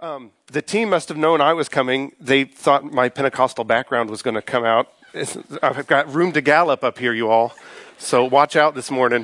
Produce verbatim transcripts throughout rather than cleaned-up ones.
Um, the team must have known I was coming. They thought my Pentecostal background was going to come out. It's, I've got room to gallop up here, you all. So watch out this morning.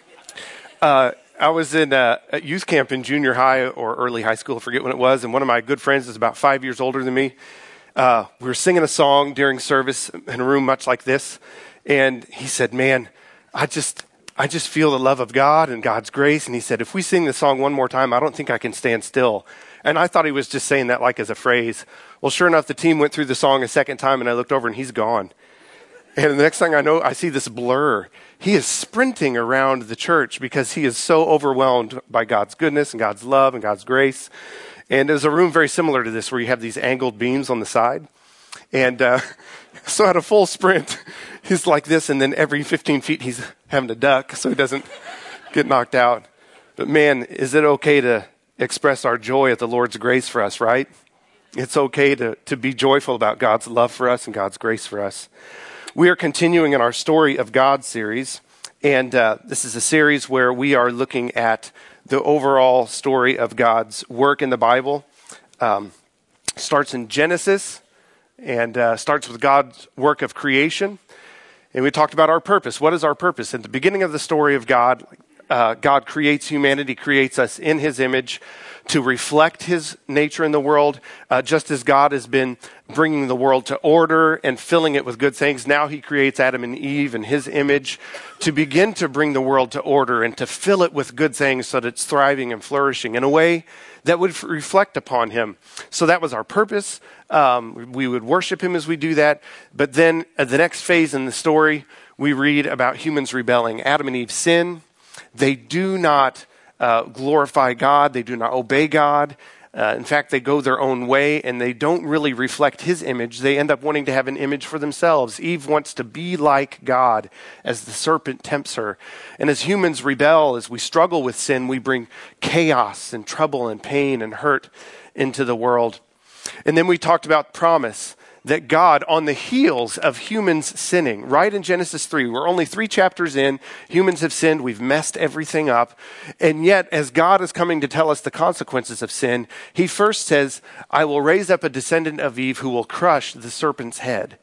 Uh, I was in a, a youth camp in junior high or early high school, I forget when it was, and one of my good friends is about five years older than me. Uh, we were singing a song during service in a room much like this, and he said, man, I just... I just feel the love of God and God's grace. And he said, if we sing this song one more time, I don't think I can stand still. And I thought he was just saying that like as a phrase. Well, sure enough, the team went through the song a second time, and I looked over and he's gone. And the next thing I know, I see this blur. He is sprinting around the church because he is so overwhelmed by God's goodness and God's love and God's grace. And there's a room very similar to this where you have these angled beams on the side. And uh, so at a full sprint, he's like this, and then every fifteen feet he's having to duck so he doesn't get knocked out. But man, is it okay to express our joy at the Lord's grace for us, right? It's okay to, to be joyful about God's love for us and God's grace for us. We are continuing in our Story of God series, and uh, this is a series where we are looking at the overall story of God's work in the Bible. Um, starts in Genesis, and uh, starts with God's work of creation. And we talked about our purpose. What is our purpose? At the beginning of the story of God, uh, God creates humanity, creates us in his image to reflect his nature in the world. Uh, just as God has been bringing the world to order and filling it with good things, now he creates Adam and Eve in his image to begin to bring the world to order and to fill it with good things so that it's thriving and flourishing in a way that would reflect upon him. So that was our purpose. Um, we would worship him as we do that. But then at the next phase in the story, we read about humans rebelling. Adam and Eve sin. They do not uh, glorify God. They do not obey God. Uh, in fact, they go their own way, and they don't really reflect his image. They end up wanting to have an image for themselves. Eve wants to be like God as the serpent tempts her. And as humans rebel, as we struggle with sin, we bring chaos and trouble and pain and hurt into the world. And then we talked about promise, that God, on the heels of humans sinning, right in Genesis three, we're only three chapters in, humans have sinned, we've messed everything up. And yet, as God is coming to tell us the consequences of sin, he first says, I will raise up a descendant of Eve who will crush the serpent's head.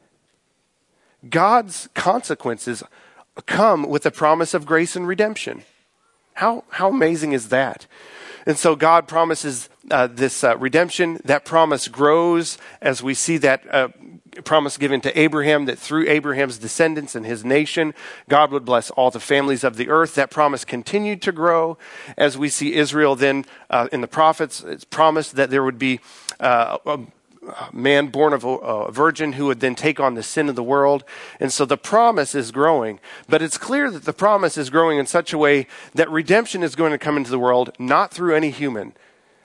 God's consequences come with a promise of grace and redemption. How, how amazing is that? And so God promises uh, this uh, redemption. That promise grows as we see that uh, promise given to Abraham, that through Abraham's descendants and his nation, God would bless all the families of the earth. That promise continued to grow as we see Israel then uh, in the prophets. It's promised that there would be uh, a man born of a virgin who would then take on the sin of the world. And so the promise is growing. But it's clear that the promise is growing in such a way that redemption is going to come into the world, not through any human.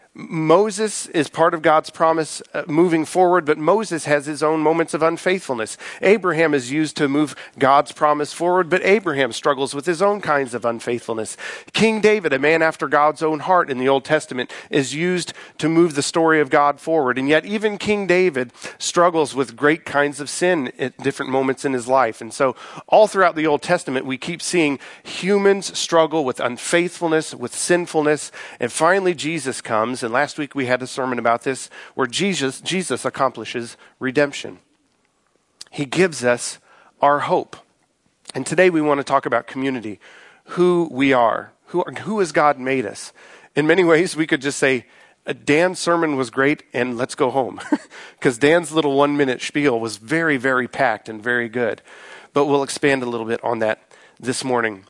Moses is part of God's promise uh, moving forward, but Moses has his own moments of unfaithfulness. Abraham is used to move God's promise forward, but Abraham struggles with his own kinds of unfaithfulness. King David, a man after God's own heart in the Old Testament, is used to move the story of God forward. And yet even King David struggles with great kinds of sin at different moments in his life. And so all throughout the Old Testament, we keep seeing humans struggle with unfaithfulness, with sinfulness, and finally Jesus comes. And last week we had a sermon about this where Jesus, Jesus accomplishes redemption. He gives us our hope. And today we want to talk about community, who we are, who, who has God made us. In many ways we could just say, Dan's sermon was great and let's go home. Because Dan's little one minute spiel was very, very packed and very good. But we'll expand a little bit on that this morning.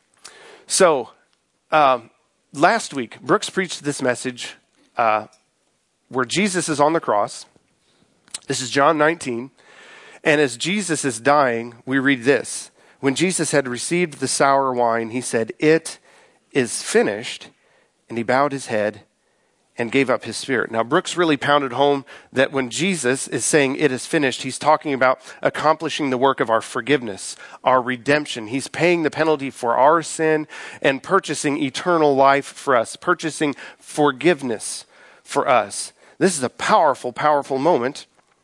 So um, last week, Brooks preached this message Uh, where Jesus is on the cross. This is John nineteen. And as Jesus is dying, we read this. When Jesus had received the sour wine, he said, "It is finished." And he bowed his head and gave up his spirit. Now, Brooks really pounded home that when Jesus is saying it is finished, he's talking about accomplishing the work of our forgiveness, our redemption. He's paying the penalty for our sin and purchasing eternal life for us, purchasing forgiveness for us. This is a powerful, powerful moment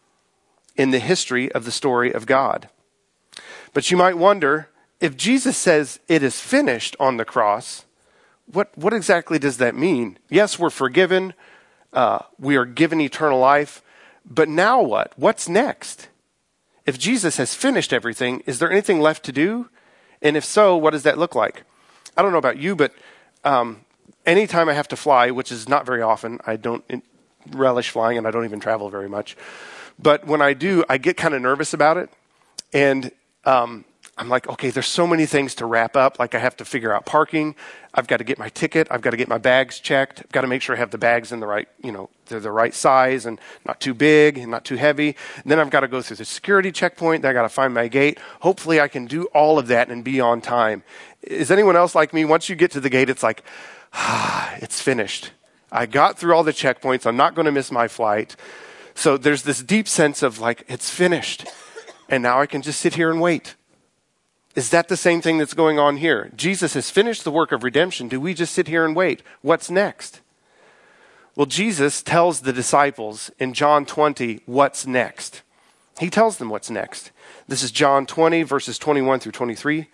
in the history of the story of God. But you might wonder, if Jesus says it is finished on the cross, what, what exactly does that mean? Yes, we're forgiven. Uh, we are given eternal life. But now what? What's next? If Jesus has finished everything, is there anything left to do? And if so, what does that look like? I don't know about you, but um, anytime I have to fly, which is not very often, I don't relish flying and I don't even travel very much. But when I do, I get kind of nervous about it. And um, I'm like, okay, there's so many things to wrap up. Like I have to figure out parking. I've got to get my ticket. I've got to get my bags checked. I've got to make sure I have the bags in the right, you know, they're the right size and not too big and not too heavy. And then I've got to go through the security checkpoint. Then I got to find my gate. Hopefully I can do all of that and be on time. Is anyone else like me? Once you get to the gate, it's like, ah, it's finished. I got through all the checkpoints. I'm not going to miss my flight. So there's this deep sense of like, it's finished. And now I can just sit here and wait. Is that the same thing that's going on here? Jesus has finished the work of redemption. Do we just sit here and wait? What's next? Well, Jesus tells the disciples in John twenty what's next. He tells them what's next. This is John twenty, verses twenty-one through twenty-three.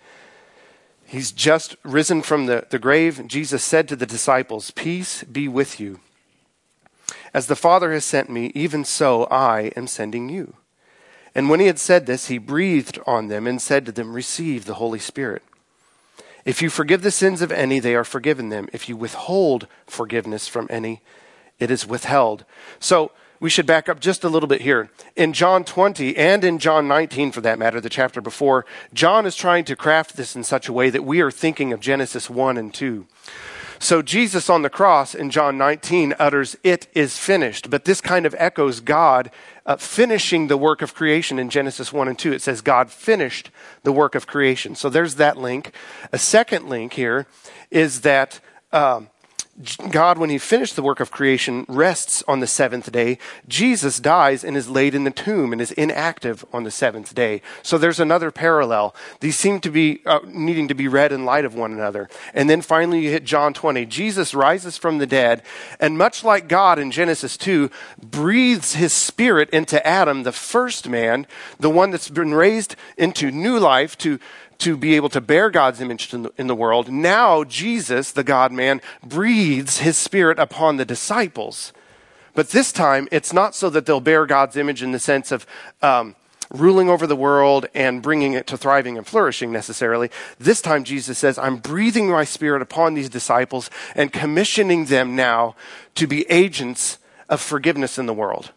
He's just risen from the, the grave. Jesus said to the disciples, "Peace be with you. As the Father has sent me, even so I am sending you." And when he had said this, he breathed on them and said to them, "Receive the Holy Spirit. If you forgive the sins of any, they are forgiven them. If you withhold forgiveness from any, it is withheld." So we should back up just a little bit here. In John twenty and in John nineteen, for that matter, the chapter before, John is trying to craft this in such a way that we are thinking of Genesis one and two. So Jesus on the cross in John nineteen utters, "It is finished." But this kind of echoes God uh, finishing the work of creation in Genesis one and two. It says God finished the work of creation. So there's that link. A second link here is that um, God, when he finished the work of creation, rests on the seventh day. Jesus dies and is laid in the tomb and is inactive on the seventh day. So there's another parallel. These seem to be uh, needing to be read in light of one another. And then finally you hit John twenty. Jesus rises from the dead, and much like God in Genesis two, breathes his spirit into Adam, the first man, the one that's been raised into new life to to be able to bear God's image in the, in the world. Now Jesus, the God-man, breathes his spirit upon the disciples. But this time, it's not so that they'll bear God's image in the sense of um, ruling over the world and bringing it to thriving and flourishing necessarily. This time, Jesus says, "I'm breathing my spirit upon these disciples and commissioning them now to be agents of forgiveness in the world."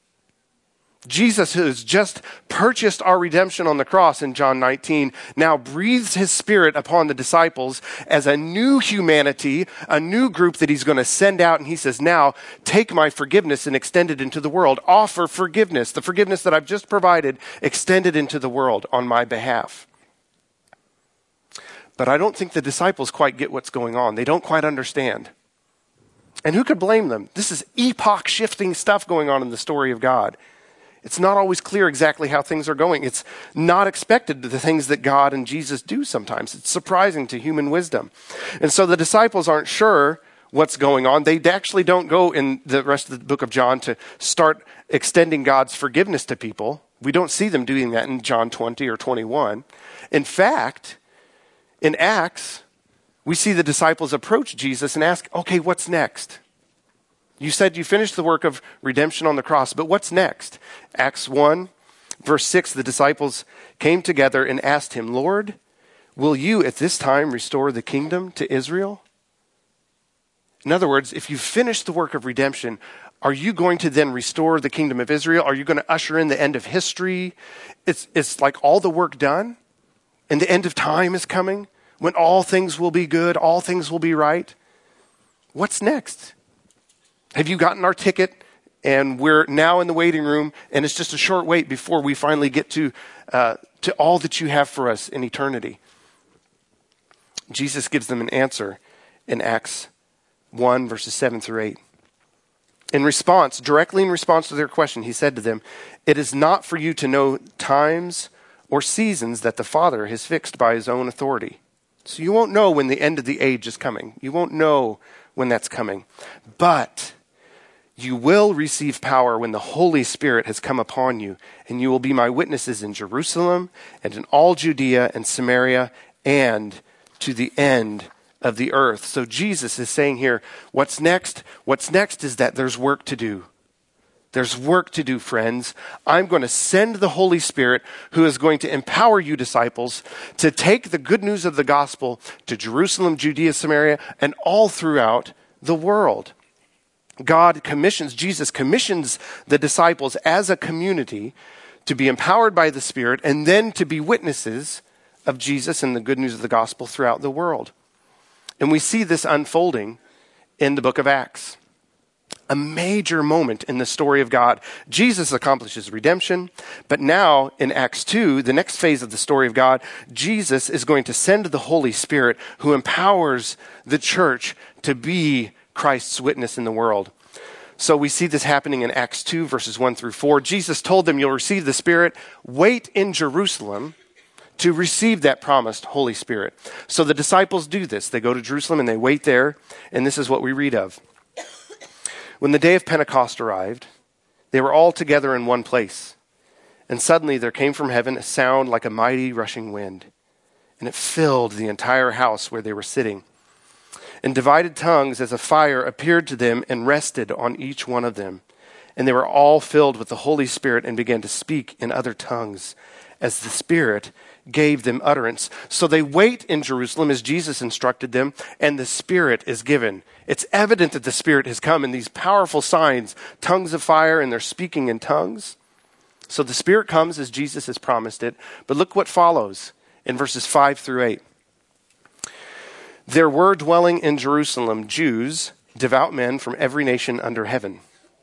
Jesus, who has just purchased our redemption on the cross in John nineteen, now breathes his spirit upon the disciples as a new humanity, a new group that he's going to send out. And he says, "Now take my forgiveness and extend it into the world. Offer forgiveness, the forgiveness that I've just provided, extend it into the world on my behalf." But I don't think the disciples quite get what's going on. They don't quite understand. And who could blame them? This is epoch-shifting stuff going on in the story of God. It's not always clear exactly how things are going. It's not expected to the things that God and Jesus do sometimes. It's surprising to human wisdom. And so the disciples aren't sure what's going on. They actually don't go in the rest of the book of John to start extending God's forgiveness to people. We don't see them doing that in John twenty or twenty-one. In fact, in Acts, we see the disciples approach Jesus and ask, "Okay, what's next? You said you finished the work of redemption on the cross, but what's next?" Acts one, verse six, the disciples came together and asked him, "Lord, will you at this time restore the kingdom to Israel?" In other words, if you've finished the work of redemption, are you going to then restore the kingdom of Israel? Are you going to usher in the end of history? It's, it's like all the work done and the end of time is coming when all things will be good, all things will be right. What's next? Have you gotten our ticket and we're now in the waiting room and it's just a short wait before we finally get to uh, to all that you have for us in eternity? Jesus gives them an answer in Acts one, verses seven through eight. In response, directly in response to their question, he said to them, "It is not for you to know times or seasons that the Father has fixed by his own authority." So you won't know when the end of the age is coming. You won't know when that's coming. But you will receive power when the Holy Spirit has come upon you, and you will be my witnesses in Jerusalem and in all Judea and Samaria and to the end of the earth. So Jesus is saying here, what's next? What's next is that there's work to do. There's work to do, friends. I'm going to send the Holy Spirit who is going to empower you disciples to take the good news of the gospel to Jerusalem, Judea, Samaria, and all throughout the world. God commissions, Jesus commissions the disciples as a community to be empowered by the Spirit and then to be witnesses of Jesus and the good news of the gospel throughout the world. And we see this unfolding in the book of Acts. A major moment in the story of God. Jesus accomplishes redemption, but now in Acts two, the next phase of the story of God, Jesus is going to send the Holy Spirit who empowers the church to be Christ's witness in the world. So we see this happening in Acts two, verses one through four. Jesus told them, you'll receive the Spirit. Wait in Jerusalem to receive that promised Holy Spirit. So the disciples do this. They go to Jerusalem and they wait there, and this is what we read of. When the day of Pentecost arrived, they were all together in one place. And suddenly there came from heaven a sound like a mighty rushing wind, and it filled the entire house where they were sitting. And divided tongues as a fire appeared to them and rested on each one of them. And they were all filled with the Holy Spirit and began to speak in other tongues as the Spirit gave them utterance. So they wait in Jerusalem as Jesus instructed them, and the Spirit is given. It's evident that the Spirit has come in these powerful signs, tongues of fire, and they're speaking in tongues. So the Spirit comes as Jesus has promised it. But look what follows in verses five through eight. There were dwelling in Jerusalem Jews, devout men from every nation under heaven.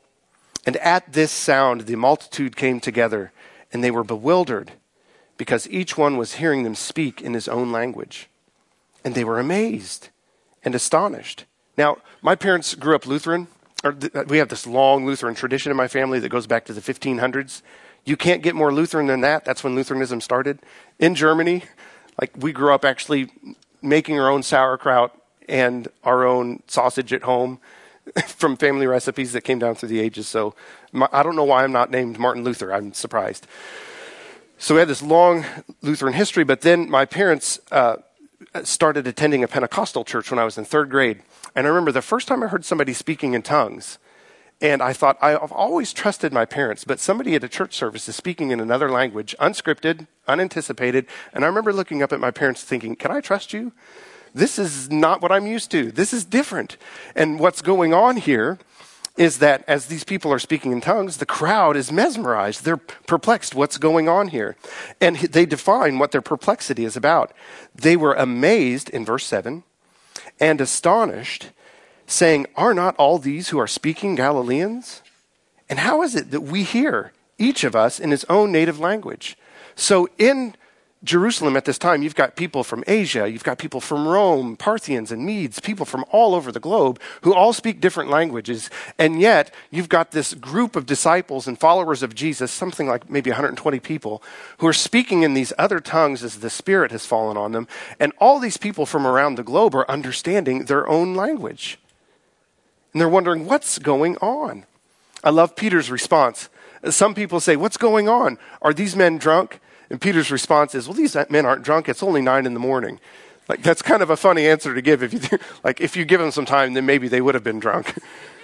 And at this sound the multitude came together, and they were bewildered, because each one was hearing them speak in his own language. And they were amazed and astonished. Now, my parents grew up Lutheran. Or th- we have this long Lutheran tradition in my family that goes back to the fifteen hundreds. You can't get more Lutheran than that. That's when Lutheranism started. In Germany, like we grew up actually making our own sauerkraut and our own sausage at home from family recipes that came down through the ages. So my, I don't know why I'm not named Martin Luther. I'm surprised. So we had this long Lutheran history, but then my parents uh, started attending a Pentecostal church when I was in third grade. And I remember the first time I heard somebody speaking in tongues, and I thought, I've always trusted my parents, but somebody at a church service is speaking in another language, unscripted, unanticipated. And I remember looking up at my parents thinking, can I trust you? This is not what I'm used to. This is different. And what's going on here is that as these people are speaking in tongues, the crowd is mesmerized. They're perplexed. What's going on here? And they define what their perplexity is about. They were amazed, in verse seven, and astonished, saying, are not all these who are speaking Galileans? And how is it that we hear, each of us, in his own native language? So in Jerusalem at this time, you've got people from Asia, you've got people from Rome, Parthians and Medes, people from all over the globe who all speak different languages. And yet you've got this group of disciples and followers of Jesus, something like maybe one hundred twenty people, who are speaking in these other tongues as the Spirit has fallen on them. And all these people from around the globe are understanding their own language. And they're wondering, what's going on? I love Peter's response. Some people say, what's going on? Are these men drunk? And Peter's response is, well, these men aren't drunk. It's only nine in the morning. Like, that's kind of a funny answer to give. If you like, if you give them some time, then maybe they would have been drunk.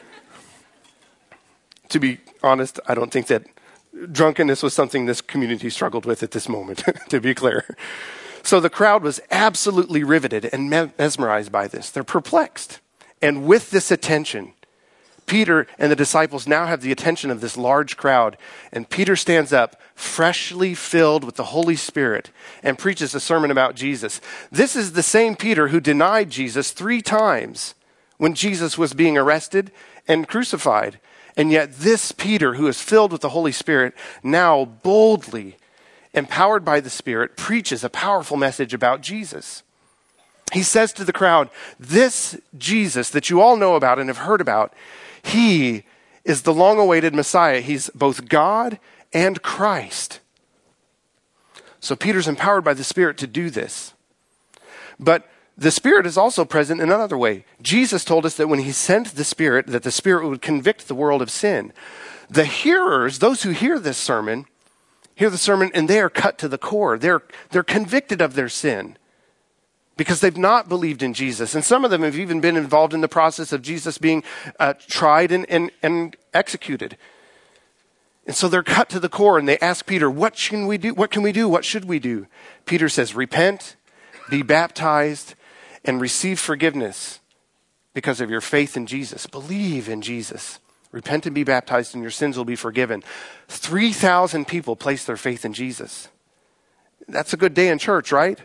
To be honest, I don't think that drunkenness was something this community struggled with at this moment, to be clear. So the crowd was absolutely riveted and mesmerized by this. They're perplexed. And with this attention, Peter and the disciples now have the attention of this large crowd. And Peter stands up, freshly filled with the Holy Spirit, and preaches a sermon about Jesus. This is the same Peter who denied Jesus three times when Jesus was being arrested and crucified. And yet this Peter, who is filled with the Holy Spirit, now boldly, empowered by the Spirit, preaches a powerful message about Jesus. He says to the crowd, this Jesus that you all know about and have heard about, he is the long-awaited Messiah. He's both God and Christ. So Peter's empowered by the Spirit to do this. But the Spirit is also present in another way. Jesus told us that when he sent the Spirit, that the Spirit would convict the world of sin. The hearers, those who hear this sermon, hear the sermon and they are cut to the core. They're, they're convicted of their sin. because they've not believed in Jesus. And some of them have even been involved in the process of Jesus being uh, tried and, and, and executed. And so they're cut to the core and they ask Peter, what can we do? What can we do? What should we do? Peter says, repent, be baptized, and receive forgiveness because of your faith in Jesus. Believe in Jesus. Repent and be baptized and your sins will be forgiven. three thousand people place their faith in Jesus. That's a good day in church, right?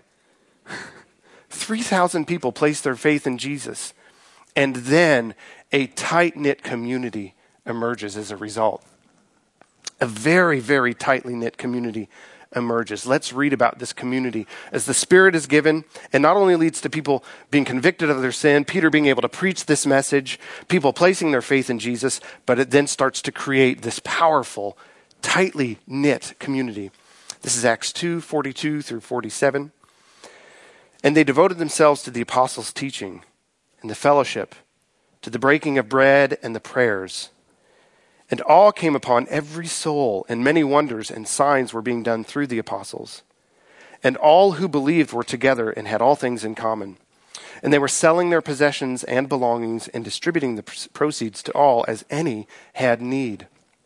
three thousand people place their faith in Jesus. And then a tight-knit community emerges as a result. A very, very tightly knit community emerges. Let's read about this community as the Spirit is given, and not only leads to people being convicted of their sin, Peter being able to preach this message, people placing their faith in Jesus, but it then starts to create this powerful, tightly knit community. This is Acts two, forty-two through forty-seven. And they devoted themselves to the apostles' teaching and the fellowship, to the breaking of bread and the prayers. And awe came upon every soul, and many wonders and signs were being done through the apostles. And all who believed were together and had all things in common. And they were selling their possessions and belongings and distributing the proceeds to all as any had need.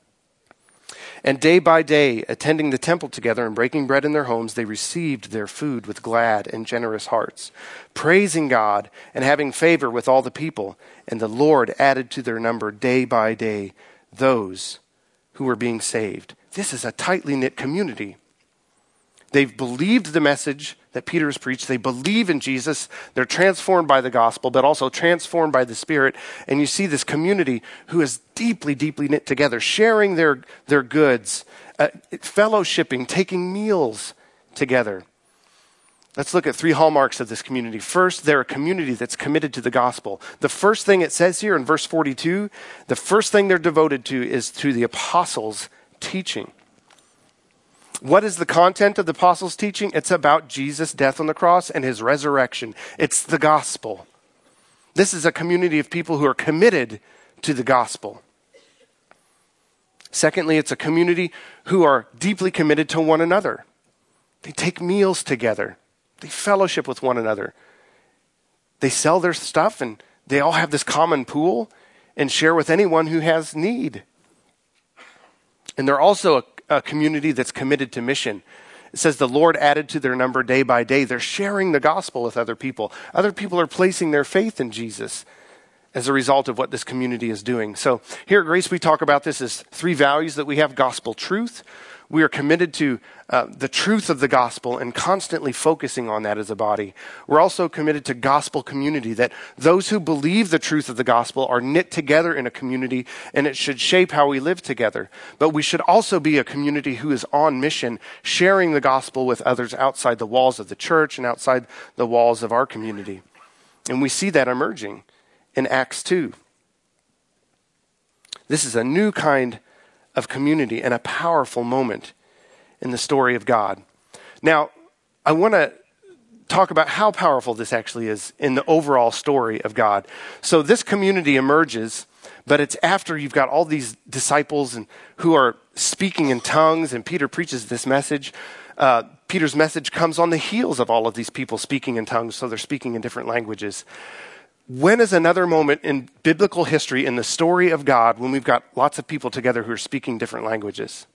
And day by day, attending the temple together and breaking bread in their homes, they received their food with glad and generous hearts, praising God and having favor with all the people. And the Lord added to their number day by day those who were being saved. This is a tightly knit community. They've believed the message that Peter has preached. They believe in Jesus. They're transformed by the gospel, but also transformed by the Spirit. And you see this community who is deeply, deeply knit together, sharing their, their goods, uh, fellowshipping, taking meals together. Let's look at three hallmarks of this community. First, they're a community that's committed to the gospel. The first thing it says here in verse forty-two, the first thing they're devoted to is to the apostles' teaching. What is the content of the apostles' teaching? It's about Jesus' death on the cross and his resurrection. It's the gospel. This is a community of people who are committed to the gospel. Secondly, it's a community who are deeply committed to one another. They take meals together. They fellowship with one another. They sell their stuff and they all have this common pool and share with anyone who has need. And they're also a, a community that's committed to mission. It says the Lord added to their number day by day. They're sharing the gospel with other people. Other people are placing their faith in Jesus as a result of what this community is doing. So here at Grace, we talk about this as three values that we have: gospel truth. We are committed to uh, the truth of the gospel and constantly focusing on that as a body. We're also committed to gospel community, that those who believe the truth of the gospel are knit together in a community, and it should shape how we live together. But we should also be a community who is on mission, sharing the gospel with others outside the walls of the church and outside the walls of our community. And we see that emerging in Acts two. This is a new kind of community and a powerful moment in the story of God. Now, I want to talk about how powerful this actually is in the overall story of God. So this community emerges, but it's after you've got all these disciples and who are speaking in tongues, and Peter preaches this message. Uh, Peter's message comes on the heels of all of these people speaking in tongues, so they're speaking in different languages. When is another moment in biblical history, in the story of God, when we've got lots of people together who are speaking different languages?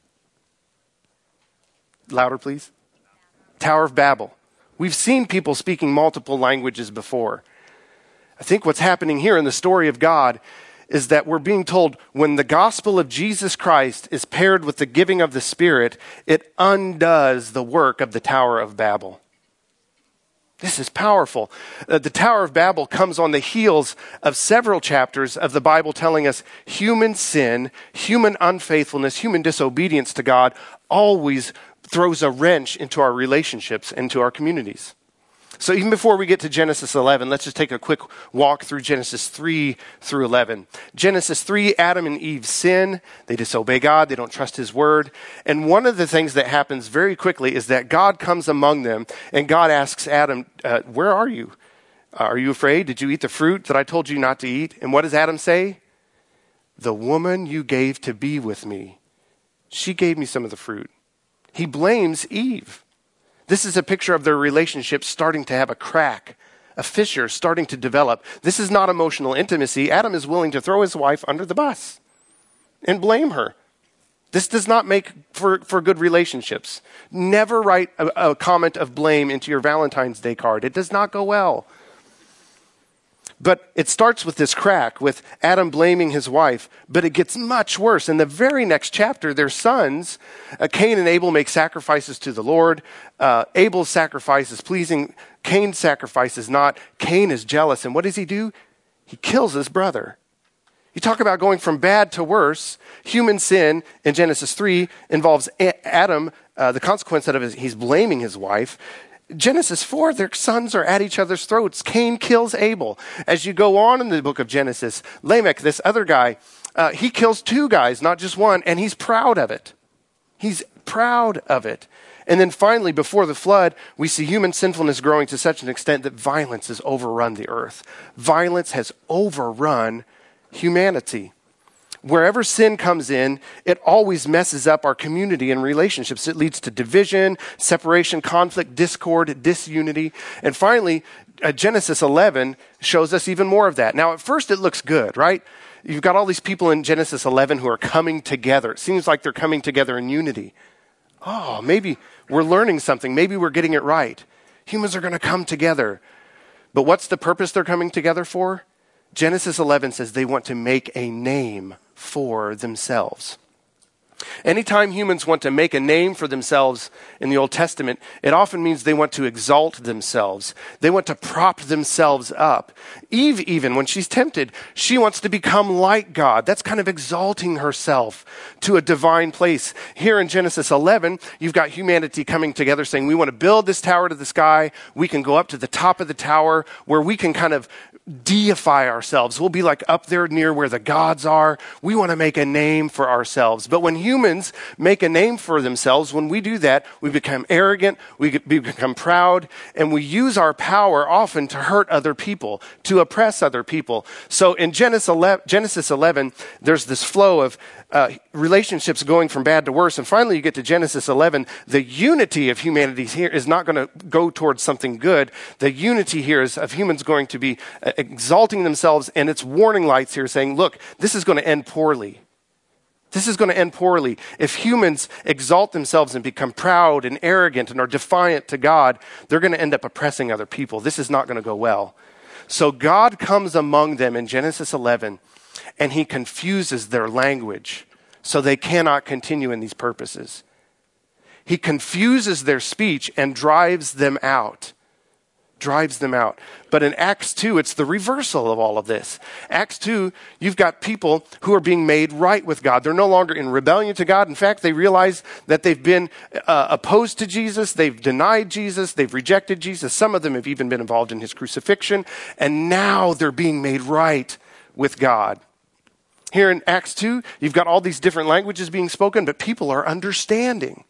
Louder, please. Tower of Babel. We've seen people speaking multiple languages before. I think what's happening here in the story of God is that we're being told when the gospel of Jesus Christ is paired with the giving of the Spirit, it undoes the work of the Tower of Babel. This is powerful. Uh, the Tower of Babel comes on the heels of several chapters of the Bible telling us human sin, human unfaithfulness, human disobedience to God always throws a wrench into our relationships and to our communities. So even before we get to Genesis eleven, let's just take a quick walk through Genesis three through eleven. Genesis three, Adam and Eve sin. They disobey God. They don't trust his word. And one of the things that happens very quickly is that God comes among them, and God asks Adam, uh, where are you? Uh, are you afraid? Did you eat the fruit that I told you not to eat? And what does Adam say? The woman you gave to be with me, she gave me some of the fruit. He blames Eve. This is a picture of their relationship starting to have a crack a fissure starting to develop. This is not emotional intimacy. Adam is willing to throw his wife under the bus and blame her. This does not make for, for good relationships. Never write a, a comment of blame into your Valentine's Day card. It does not go well. But it starts with this crack, with Adam blaming his wife, but it gets much worse. In the very next chapter, their sons, uh, Cain and Abel, make sacrifices to the Lord. Uh, Abel's sacrifice is pleasing. Cain's sacrifice is not. Cain is jealous. And what does he do? He kills his brother. You talk about going from bad to worse. Human sin in Genesis three involves a- Adam. Uh, the consequence of it is he's blaming his wife. Genesis four, their sons are at each other's throats. Cain kills Abel. As you go on in the book of Genesis, Lamech, this other guy, uh, he kills two guys, not just one, and he's proud of it. He's proud of it. And then finally, before the flood, we see human sinfulness growing to such an extent that violence has overrun the earth. Violence has overrun humanity. Wherever sin comes in, it always messes up our community and relationships. It leads to division, separation, conflict, discord, disunity. And finally, uh, Genesis eleven shows us even more of that. Now, at first it looks good, right? You've got all these people in Genesis eleven who are coming together. It seems like they're coming together in unity. Oh, maybe we're learning something. Maybe we're getting it right. Humans are going to come together. But what's the purpose they're coming together for? Genesis eleven says they want to make a name for themselves. Anytime humans want to make a name for themselves in the Old Testament, it often means they want to exalt themselves. They want to prop themselves up. Eve, even when she's tempted, she wants to become like God. That's kind of exalting herself to a divine place. Here in Genesis eleven, you've got humanity coming together saying, we want to build this tower to the sky. We can go up to the top of the tower where we can kind of deify ourselves. We'll be like up there near where the gods are. We want to make a name for ourselves. But when humans make a name for themselves, when we do that, we become arrogant, we become proud, and we use our power often to hurt other people, to oppress other people. So in Genesis eleven, there's this flow of uh, relationships going from bad to worse. And finally, you get to Genesis eleven. The unity of humanity here is not going to go towards something good. The unity here is of humans going to be uh, exalting themselves, and it's warning lights here saying, look, this is going to end poorly. This is going to end poorly. If humans exalt themselves and become proud and arrogant and are defiant to God, they're going to end up oppressing other people. This is not going to go well. So God comes among them in Genesis eleven, and he confuses their language so they cannot continue in these purposes. He confuses their speech and drives them out. drives them out. But in Acts two, it's the reversal of all of this. Acts two, you've got people who are being made right with God. They're no longer in rebellion to God. In fact, they realize that they've been uh, opposed to Jesus. They've denied Jesus. They've rejected Jesus. Some of them have even been involved in his crucifixion. And now they're being made right with God. Here in Acts two, you've got all these different languages being spoken, but people are understanding.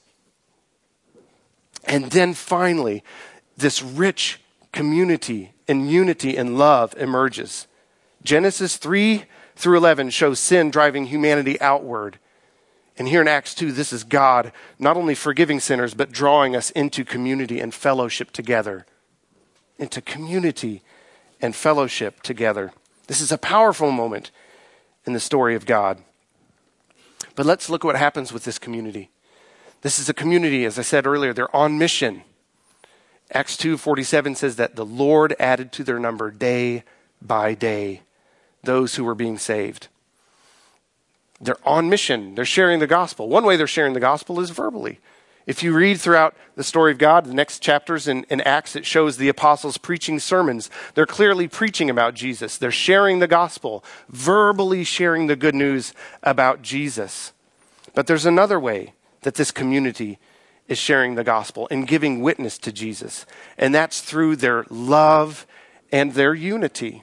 And then finally, this rich community and unity and love emerges. Genesis three through eleven shows sin driving humanity outward. And here in Acts two, this is God not only forgiving sinners, but drawing us into community and fellowship together. Into community and fellowship together. This is a powerful moment in the story of God. But let's look at what happens with this community. This is a community, as I said earlier, they're on mission. Acts two forty-seven says that the Lord added to their number day by day those who were being saved. They're on mission. They're sharing the gospel. One way they're sharing the gospel is verbally. If you read throughout the story of God, the next chapters in, in Acts, it shows the apostles preaching sermons. They're clearly preaching about Jesus. They're sharing the gospel, verbally sharing the good news about Jesus. But there's another way that this community is sharing the gospel and giving witness to Jesus. And that's through their love and their unity.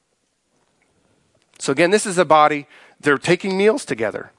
So again, this is a body. They're taking meals together.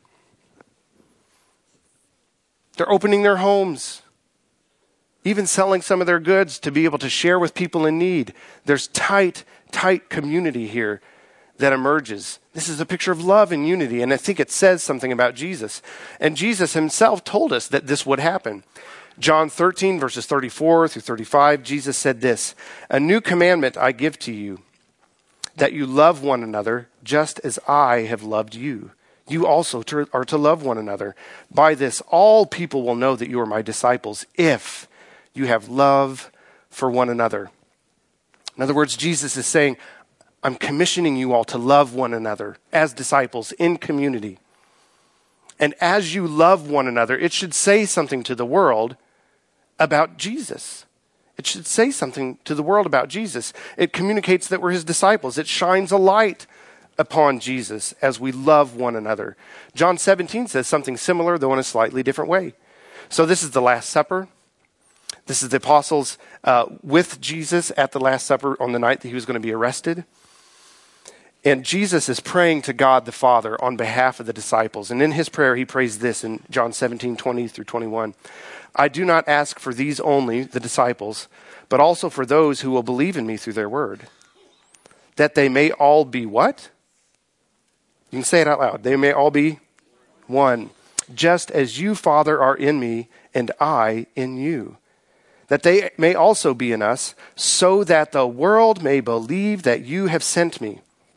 They're opening their homes, even selling some of their goods to be able to share with people in need. There's tight, tight community here that emerges. This is a picture of love and unity, and I think it says something about Jesus. And Jesus himself told us that this would happen. John thirteen, verses thirty-four through thirty-five, Jesus said this, "A new commandment I give to you, that you love one another just as I have loved you. You also are to love one another. By this, all people will know that you are my disciples, if you have love for one another." In other words, Jesus is saying, I'm commissioning you all to love one another as disciples in community. And as you love one another, it should say something to the world about Jesus. It should say something to the world about Jesus. It communicates that we're his disciples. It shines a light upon Jesus as we love one another. John seventeen says something similar, though in a slightly different way. So this is the Last Supper. This is the apostles uh, with Jesus at the Last Supper on the night that he was going to be arrested. And Jesus is praying to God the Father on behalf of the disciples. And in his prayer, he prays this in John seventeen, twenty through twenty-one. "I do not ask for these only, the disciples, but also for those who will believe in me through their word. That they may all be" what? You can say it out loud. "They may all be one. Just as you, Father, are in me and I in you. That they may also be in us, so that the world may believe that you have sent me."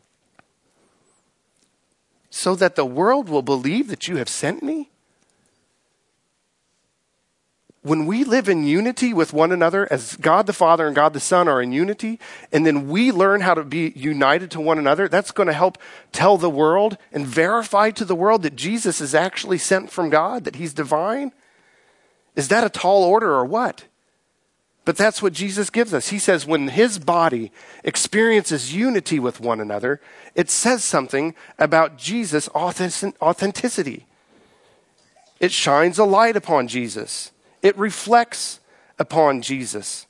So that the world will believe that you have sent me? When we live in unity with one another, as God the Father and God the Son are in unity, and then we learn how to be united to one another, that's going to help tell the world and verify to the world that Jesus is actually sent from God, that he's divine. Is that a tall order or what? But that's what Jesus gives us. He says when his body experiences unity with one another, it says something about Jesus' authenticity. It shines a light upon Jesus. It reflects upon Jesus.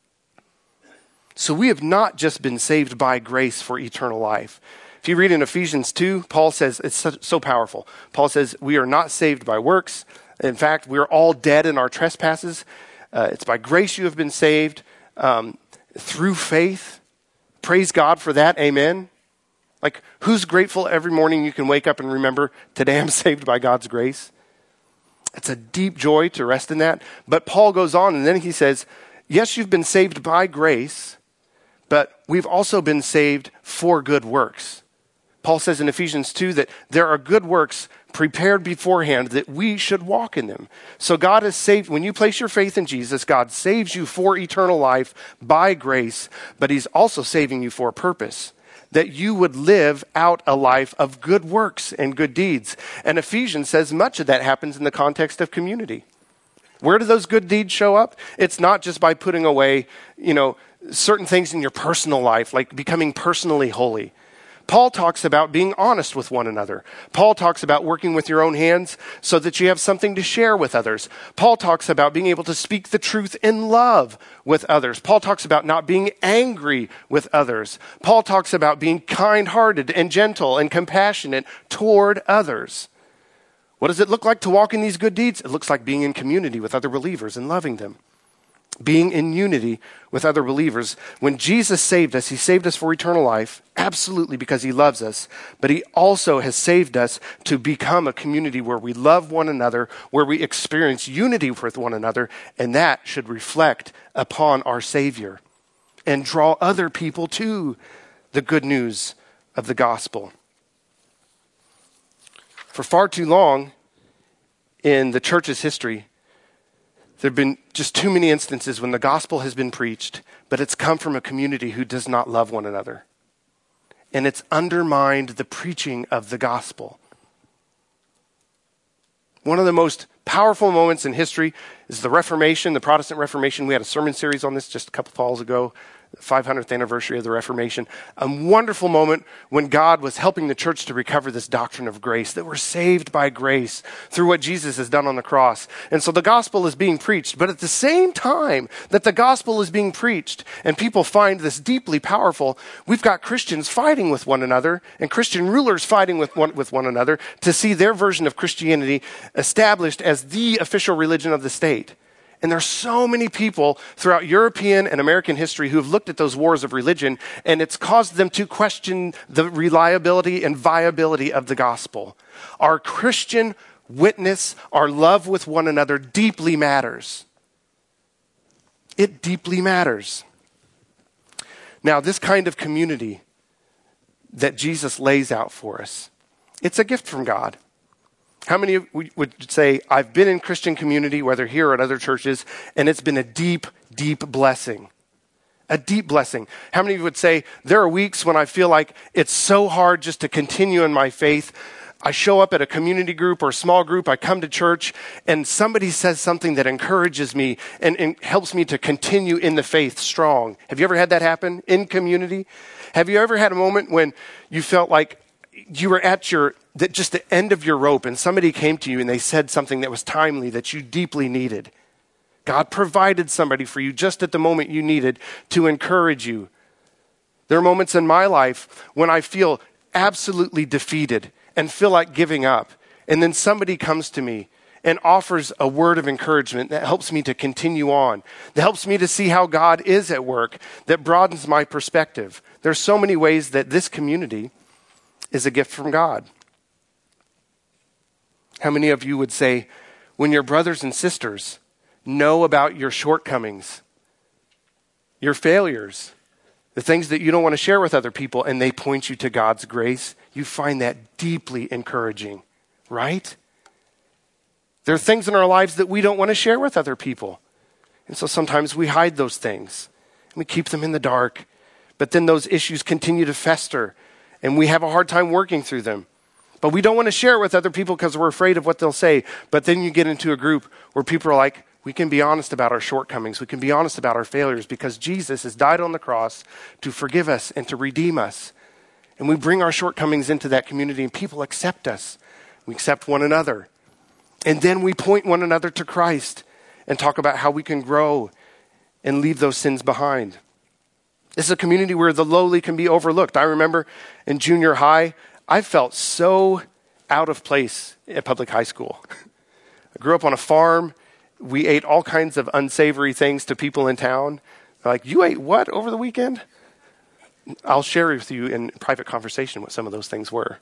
So we have not just been saved by grace for eternal life. If you read in Ephesians two, Paul says, it's so, so powerful. Paul says, we are not saved by works. In fact, we are all dead in our trespasses. Uh, it's by grace you have been saved um, through faith. Praise God for that. Amen. Like, who's grateful every morning you can wake up and remember, today I'm saved by God's grace? It's a deep joy to rest in that. But Paul goes on and then he says, yes, you've been saved by grace, but we've also been saved for good works. Paul says in Ephesians two that there are good works prepared beforehand that we should walk in them. So God has saved, when you place your faith in Jesus, God saves you for eternal life by grace, but he's also saving you for a purpose, that you would live out a life of good works and good deeds. And Ephesians says much of that happens in the context of community. Where do those good deeds show up? It's not just by putting away, you know, certain things in your personal life, like becoming personally holy. Paul talks about being honest with one another. Paul talks about working with your own hands so that you have something to share with others. Paul talks about being able to speak the truth in love with others. Paul talks about not being angry with others. Paul talks about being kind-hearted and gentle and compassionate toward others. What does it look like to walk in these good deeds? It looks like being in community with other believers and loving them. Being in unity with other believers. When Jesus saved us, he saved us for eternal life, absolutely because he loves us, but he also has saved us to become a community where we love one another, where we experience unity with one another, and that should reflect upon our Savior and draw other people to the good news of the gospel. For far too long in the church's history, there have been just too many instances when the gospel has been preached, but it's come from a community who does not love one another. And it's undermined the preaching of the gospel. One of the most powerful moments in history is the Reformation, the Protestant Reformation. We had a sermon series on this just a couple falls ago, the five hundredth anniversary of the Reformation. A wonderful moment when God was helping the church to recover this doctrine of grace, that we're saved by grace through what Jesus has done on the cross. And so the gospel is being preached, but at the same time that the gospel is being preached and people find this deeply powerful, we've got Christians fighting with one another and Christian rulers fighting with one, with one another to see their version of Christianity established as the official religion of the state. And there's so many people throughout European and American history who have looked at those wars of religion, and it's caused them to question the reliability and viability of the gospel. Our Christian witness, our love with one another deeply matters. It deeply matters. Now, this kind of community that Jesus lays out for us, it's a gift from God. How many of you would say, I've been in Christian community, whether here or at other churches, and it's been a deep, deep blessing? A deep blessing. How many of you would say, there are weeks when I feel like it's so hard just to continue in my faith. I show up at a community group or a small group, I come to church, and somebody says something that encourages me and, and helps me to continue in the faith strong. Have you ever had that happen in community? Have you ever had a moment when you felt like you were at your, that just the end of your rope and somebody came to you and they said something that was timely that you deeply needed? God provided somebody for you just at the moment you needed to encourage you. There are moments in my life when I feel absolutely defeated and feel like giving up. And then somebody comes to me and offers a word of encouragement that helps me to continue on, that helps me to see how God is at work, that broadens my perspective. There's so many ways that this community is a gift from God. How many of you would say, when your brothers and sisters know about your shortcomings, your failures, the things that you don't want to share with other people, and they point you to God's grace, you find that deeply encouraging, right? There are things in our lives that we don't want to share with other people. And so sometimes we hide those things. And we keep them in the dark. But then those issues continue to fester. And we have a hard time working through them. But we don't want to share it with other people because we're afraid of what they'll say. But then you get into a group where people are like, we can be honest about our shortcomings. We can be honest about our failures because Jesus has died on the cross to forgive us and to redeem us. And we bring our shortcomings into that community and people accept us. We accept one another. And then we point one another to Christ and talk about how we can grow and leave those sins behind. This is a community where the lowly can be overlooked. I remember in junior high, I felt so out of place at public high school. I grew up on a farm. We ate all kinds of unsavory things to people in town. They're like, you ate what over the weekend? I'll share with you in private conversation what some of those things were.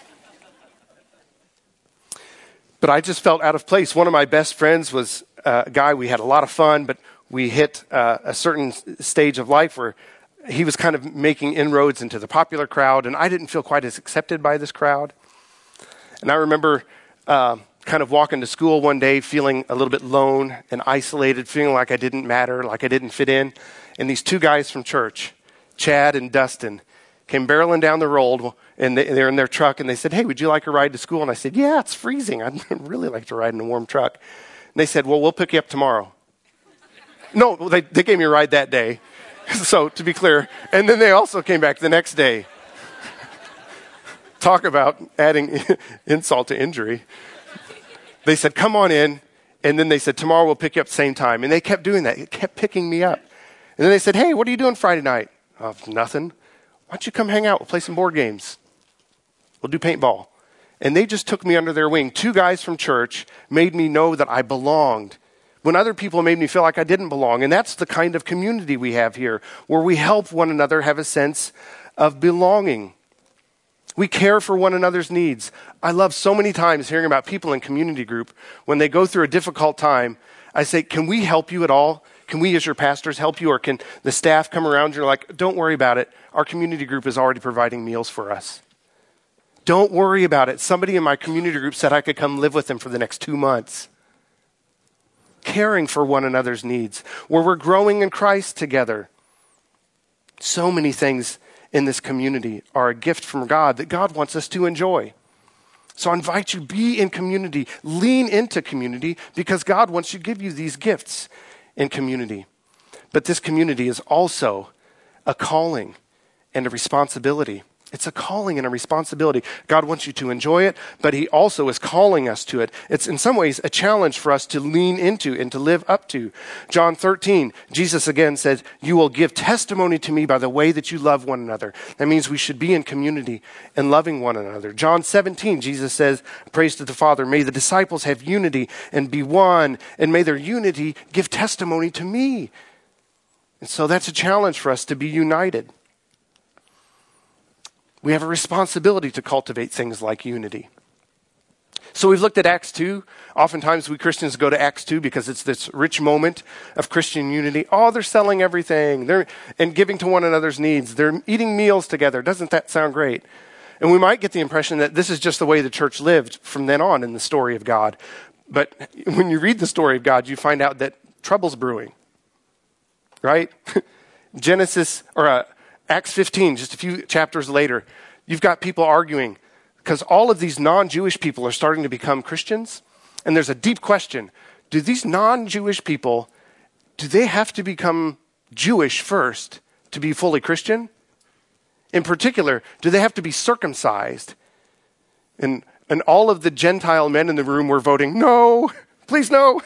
But I just felt out of place. One of my best friends was a guy, we had a lot of fun, but we hit uh, a certain stage of life where he was kind of making inroads into the popular crowd, and I didn't feel quite as accepted by this crowd. And I remember uh, kind of walking to school one day feeling a little bit lone and isolated, feeling like I didn't matter, like I didn't fit in. And these two guys from church, Chad and Dustin, came barreling down the road, and they, they're in their truck, and they said, hey, would you like a ride to school? And I said, yeah, it's freezing. I'd really like to ride in a warm truck. And they said, well, we'll pick you up tomorrow. No, they, they gave me a ride that day. So, to be clear. And then they also came back the next day. Talk about adding insult to injury. They said, come on in. And then they said, tomorrow we'll pick you up at the same time. And they kept doing that. It kept picking me up. And then they said, hey, what are you doing Friday night? Oh, nothing. Why don't you come hang out? We'll play some board games. We'll do paintball. And they just took me under their wing. Two guys from church made me know that I belonged when other people made me feel like I didn't belong. And that's the kind of community we have here, where we help one another have a sense of belonging. We care for one another's needs. I love so many times hearing about people in community group, when they go through a difficult time, I say, can we help you at all? Can we as your pastors help you? Or can the staff come around? You're like, don't worry about it. Our community group is already providing meals for us. Don't worry about it. Somebody in my community group said I could come live with them for the next two months. Caring for one another's needs, where we're growing in Christ together. So many things in this community are a gift from God that God wants us to enjoy. So I invite you, be in community, lean into community, because God wants to give you these gifts in community. But this community is also a calling and a responsibility. It's a calling and a responsibility. God wants you to enjoy it, but he also is calling us to it. It's in some ways a challenge for us to lean into and to live up to. John thirteen, Jesus again says, you will give testimony to me by the way that you love one another. That means we should be in community and loving one another. John seventeen, Jesus says, praise to the Father, may the disciples have unity and be one, and may their unity give testimony to me. And so that's a challenge for us to be united. We have a responsibility to cultivate things like unity. So we've looked at Acts two. Oftentimes we Christians go to Acts two because it's this rich moment of Christian unity. Oh, they're selling everything. They're and giving to one another's needs. They're eating meals together. Doesn't that sound great? And we might get the impression that this is just the way the church lived from then on in the story of God. But when you read the story of God, you find out that trouble's brewing. Right? Genesis, or uh, Acts fifteen, just a few chapters later, you've got people arguing because all of these non-Jewish people are starting to become Christians. And there's a deep question. Do these non-Jewish people, do they have to become Jewish first to be fully Christian? In particular, do they have to be circumcised? And, and all of the Gentile men in the room were voting, no, please no.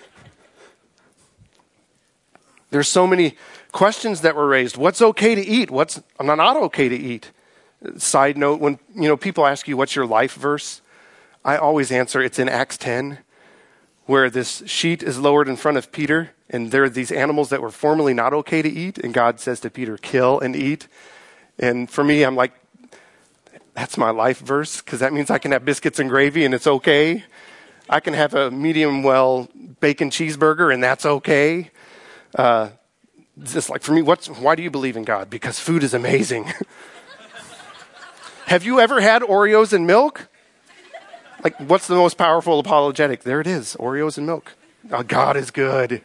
There's so many questions that were raised. What's okay to eat? What's not okay to eat? Side note, when you know people ask you what's your life verse, I always answer it's in Acts ten, where this sheet is lowered in front of Peter, and there are these animals that were formerly not okay to eat, and God says to Peter, kill and eat. And for me, I'm like, that's my life verse, because that means I can have biscuits and gravy and it's okay. I can have a medium well bacon cheeseburger and that's okay. Uh, just like for me, what's why do you believe in God? Because food is amazing. Have you ever had Oreos and milk? Like, what's the most powerful apologetic? There it is, Oreos and milk. Oh, God is good.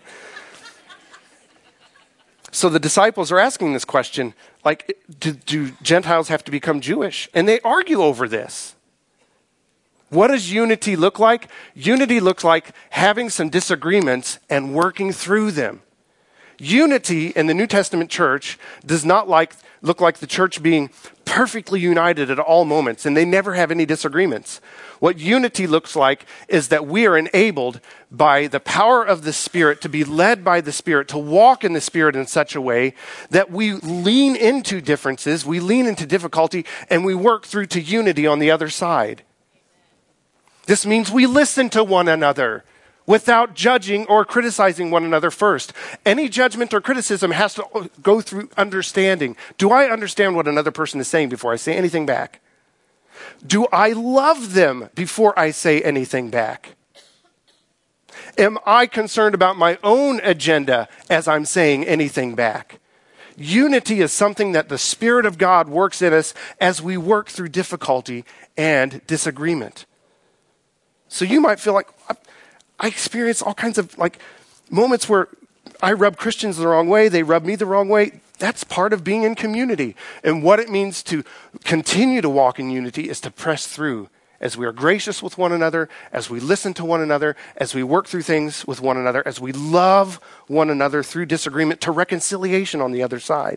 So the disciples are asking this question, like, do, do Gentiles have to become Jewish? And they argue over this. What does unity look like? Unity looks like having some disagreements and working through them. Unity in the New Testament church does not like look like the church being perfectly united at all moments, and they never have any disagreements. What unity looks like is that we are enabled by the power of the Spirit to be led by the Spirit, to walk in the Spirit in such a way that we lean into differences, we lean into difficulty, and we work through to unity on the other side. This means we listen to one another without judging or criticizing one another first. Any judgment or criticism has to go through understanding. Do I understand what another person is saying before I say anything back? Do I love them before I say anything back? Am I concerned about my own agenda as I'm saying anything back? Unity is something that the Spirit of God works in us as we work through difficulty and disagreement. So you might feel like, I experience all kinds of like moments where I rub Christians the wrong way, they rub me the wrong way. That's part of being in community. And what it means to continue to walk in unity is to press through as we are gracious with one another, as we listen to one another, as we work through things with one another, as we love one another through disagreement to reconciliation on the other side.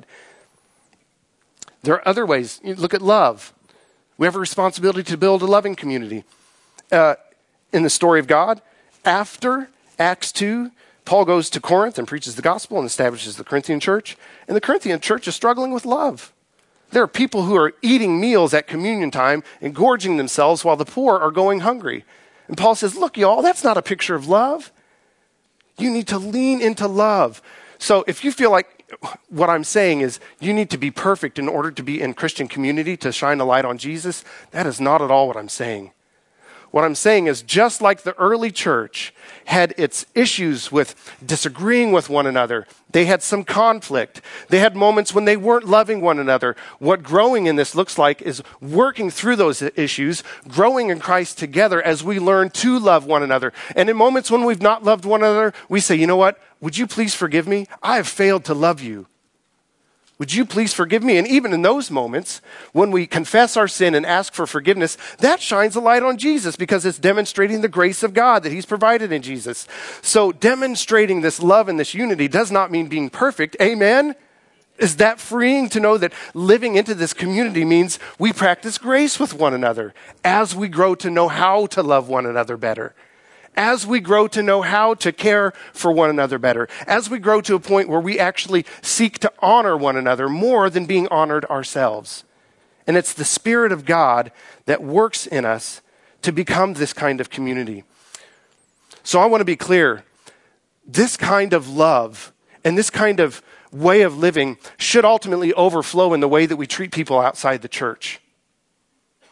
There are other ways. You look at love. We have a responsibility to build a loving community. Uh, in the story of God, after Acts two, Paul goes to Corinth and preaches the gospel and establishes the Corinthian church. And the Corinthian church is struggling with love. There are people who are eating meals at communion time and gorging themselves while the poor are going hungry. And Paul says, look, y'all, that's not a picture of love. You need to lean into love. So if you feel like what I'm saying is you need to be perfect in order to be in Christian community, to shine a light on Jesus, that is not at all what I'm saying. What I'm saying is just like the early church had its issues with disagreeing with one another, they had some conflict. They had moments when they weren't loving one another. What growing in this looks like is working through those issues, growing in Christ together as we learn to love one another. And in moments when we've not loved one another, we say, you know what? Would you please forgive me? I have failed to love you. Would you please forgive me? And even in those moments, when we confess our sin and ask for forgiveness, that shines a light on Jesus because it's demonstrating the grace of God that he's provided in Jesus. So demonstrating this love and this unity does not mean being perfect. Amen? Is that freeing to know that living into this community means we practice grace with one another as we grow to know how to love one another better? As we grow to know how to care for one another better, as we grow to a point where we actually seek to honor one another more than being honored ourselves. And it's the Spirit of God that works in us to become this kind of community. So I want to be clear. This kind of love and this kind of way of living should ultimately overflow in the way that we treat people outside the church.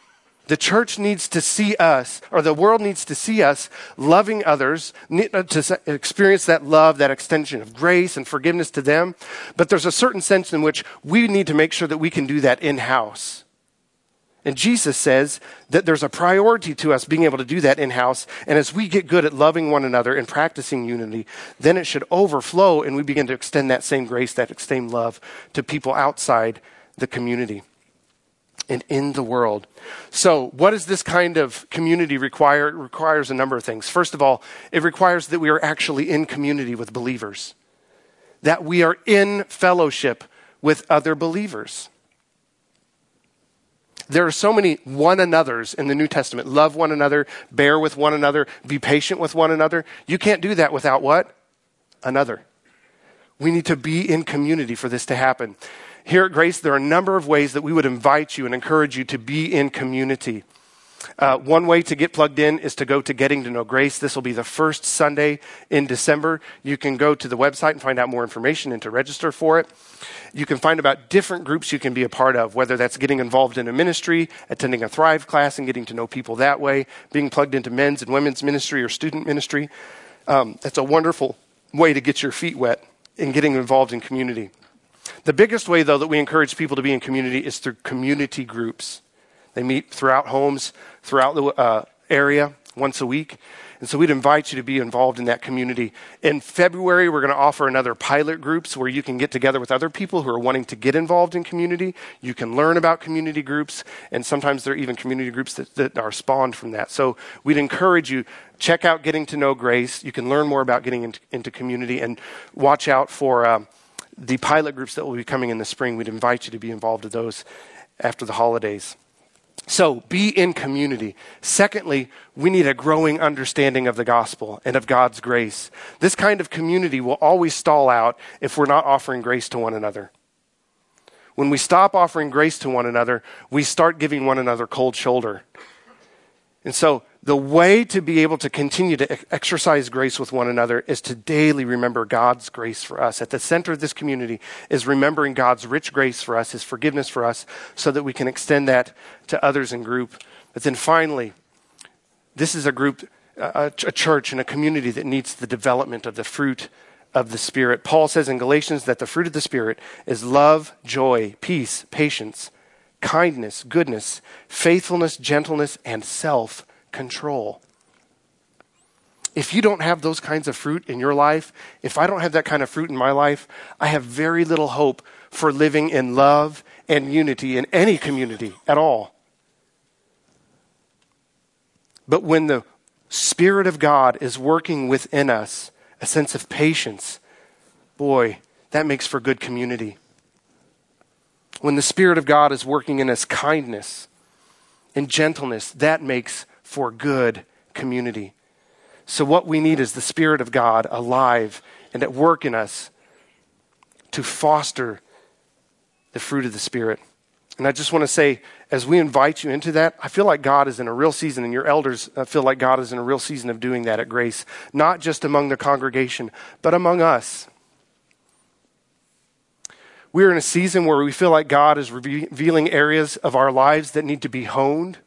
The church needs to see us, or the world needs to see us loving others, to experience that love, that extension of grace and forgiveness to them. But there's a certain sense in which we need to make sure that we can do that in-house. And Jesus says that there's a priority to us being able to do that in-house. And as we get good at loving one another and practicing unity, then it should overflow and we begin to extend that same grace, that same love to people outside the community and in the world. So what does this kind of community require? It requires a number of things. First of all, it requires that we are actually in community with believers, that we are in fellowship with other believers. There are so many one another's in the New Testament. Love one another, bear with one another, be patient with one another. You can't do that without what? Another. We need to be in community for this to happen. Here at Grace, there are a number of ways that we would invite you and encourage you to be in community. Uh, one way to get plugged in is to go to Getting to Know Grace. This will be the first Sunday in December. You can go to the website and find out more information and to register for it. You can find about different groups you can be a part of, whether that's getting involved in a ministry, attending a Thrive class and getting to know people that way, being plugged into men's and women's ministry or student ministry. Um, that's a wonderful way to get your feet wet in getting involved in community. The biggest way, though, that we encourage people to be in community is through community groups. They meet throughout homes, throughout the uh, area, once a week. And so we'd invite you to be involved in that community. In February, we're going to offer another pilot groups where you can get together with other people who are wanting to get involved in community. You can learn about community groups, and sometimes there are even community groups that, that are spawned from that. So we'd encourage you, check out Getting to Know Grace. You can learn more about getting into, into community, and watch out for um, the pilot groups that will be coming in the spring. We'd invite you to be involved in those after the holidays. So be in community. Secondly, we need a growing understanding of the gospel and of God's grace. This kind of community will always stall out if we're not offering grace to one another. When we stop offering grace to one another, we start giving one another cold shoulder. And so the way to be able to continue to exercise grace with one another is to daily remember God's grace for us. At the center of this community is remembering God's rich grace for us, his forgiveness for us, so that we can extend that to others in group. But then finally, this is a group, a, a church and a community that needs the development of the fruit of the Spirit. Paul says in Galatians that the fruit of the Spirit is love, joy, peace, patience, kindness, goodness, faithfulness, gentleness, and self-control. If you don't have those kinds of fruit in your life, if I don't have that kind of fruit in my life, I have very little hope for living in love and unity in any community at all. But when the Spirit of God is working within us, a sense of patience, boy, that makes for good community. When the Spirit of God is working in us kindness and gentleness, that makes for good community. So what we need is the Spirit of God alive and at work in us to foster the fruit of the Spirit. And I just want to say, as we invite you into that, I feel like God is in a real season, and your elders feel like God is in a real season of doing that at Grace, not just among the congregation, but among us. We're in a season where we feel like God is revealing areas of our lives that need to be honed,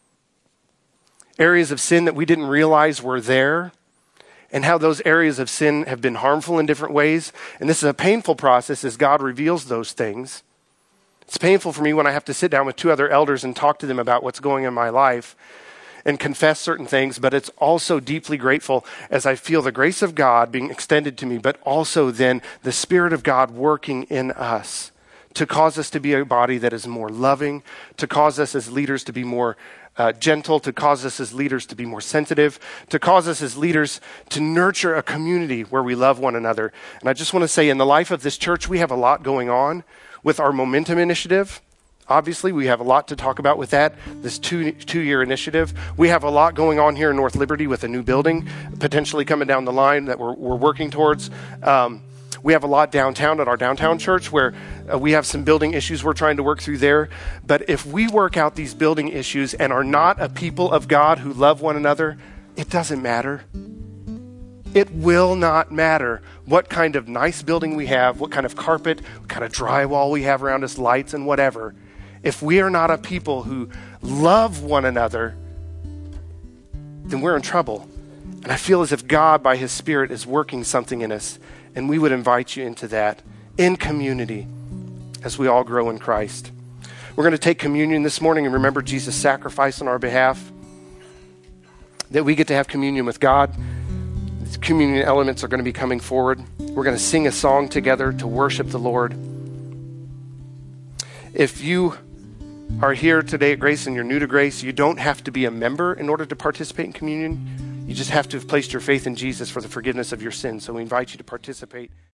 areas of sin that we didn't realize were there, and how those areas of sin have been harmful in different ways. And this is a painful process as God reveals those things. It's painful for me when I have to sit down with two other elders and talk to them about what's going on in my life and confess certain things, but it's also deeply grateful as I feel the grace of God being extended to me, but also then the Spirit of God working in us to cause us to be a body that is more loving, to cause us as leaders to be more uh, gentle, to cause us as leaders to be more sensitive, to cause us as leaders to nurture a community where we love one another. And I just want to say, in the life of this church, we have a lot going on with our Momentum Initiative. Obviously, we have a lot to talk about with that, this two, two-year initiative. We have a lot going on here in North Liberty with a new building potentially coming down the line that we're, we're working towards. Um, we have a lot downtown at our downtown church where uh, we have some building issues we're trying to work through there. But if we work out these building issues and are not a people of God who love one another, it doesn't matter. It will not matter what kind of nice building we have, what kind of carpet, what kind of drywall we have around us, lights and whatever. If we are not a people who love one another, then we're in trouble. And I feel as if God, by his Spirit, is working something in us. And we would invite you into that in community as we all grow in Christ. We're going to take communion this morning and remember Jesus' sacrifice on our behalf, that we get to have communion with God. These communion elements are going to be coming forward. We're going to sing a song together to worship the Lord. If you are here today at Grace and you're new to Grace, you don't have to be a member in order to participate in communion. You just have to have placed your faith in Jesus for the forgiveness of your sins. So we invite you to participate.